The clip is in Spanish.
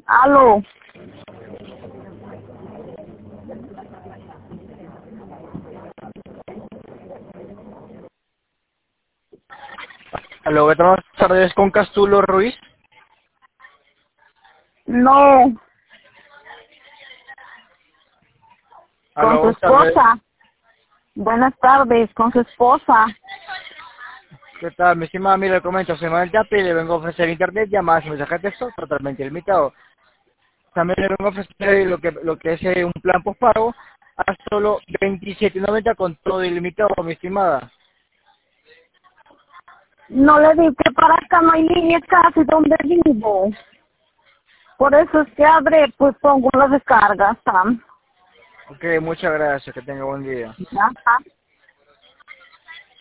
Aló. Aló, buenas tardes con Castulo Ruiz. No, con Aló, su buenas tardes. esposa. Buenas tardes, con su esposa. ¿Qué tal? Mi estimada, mira, le comento, soy Manuel Yapi, le vengo a ofrecer internet, llamadas y mensajes de texto totalmente ilimitado. También le vengo a ofrecer lo que es un plan postpago a solo 27.90 con todo ilimitado, mi estimada. No le di que para acá no hay línea casi donde vivo. Por eso es que abre, pues pongo las descargas, Sam. Ok, muchas gracias, que tenga buen día. Ajá.